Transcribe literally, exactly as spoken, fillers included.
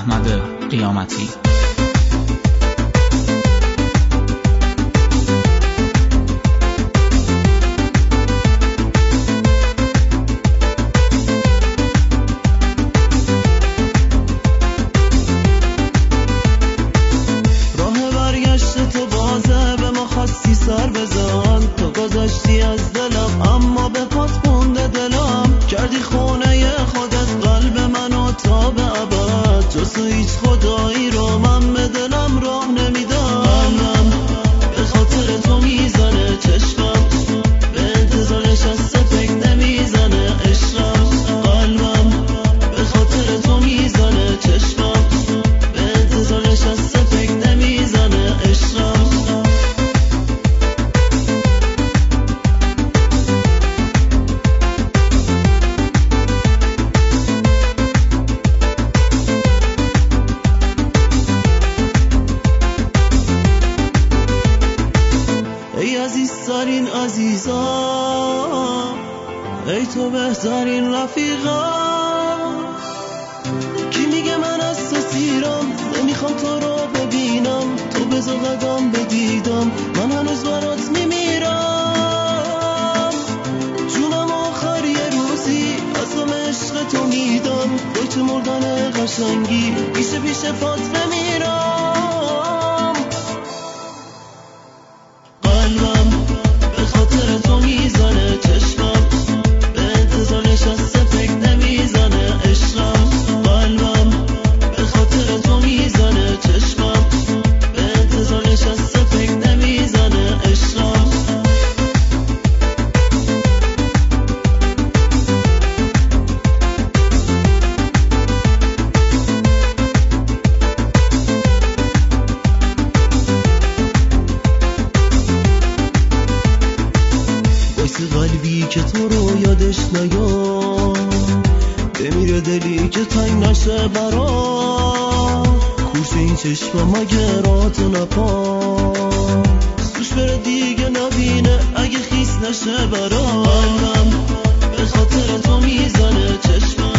احمد قیامتی. سر بزن تو گذاشتی از دلم، اما به پات مونده دلم. کردی خونه خودت قلب منو تا به ابد، جز تو هیچ خدایی رو من به دلم راه نمیدم. قلبم به خاطر تو میزنه، چشمم به انتظار نشسته فکر نمیزنه. عشقم قلبم به خاطر تو میزنه، چشمم به انتظار نشسته فکر نمیزنه. عشقم ای عزیزترین عزیزم، ای تو بهترین رفیقم. کی میگه من از تو سیرم، نمیخوام تو رو ببینم. تو بذار قدم بدیدم، من هنوز برات میمیرم. جونم آخر یه روزی از غم عشق تو میدم. وای تو مردن قشنگی، پیش پیش پات بمیرم. قلبم به خاطر تو میزنه، چشمم به انتظار نشسته فکر نمیزنه. عشقم قلبم به خاطر تو میزنه، چشمم به انتظار نشسته فکر نمیزنه. عشقم قلبی که تو رو یادش نیاد، بمیره دلی که تنگ نشه برا. کورس این چشمم مگه راتو نپا، سوش بره دیگه نبینه اگه خیس نشه برا. قلبم به خاطر تو میزنه، چشمم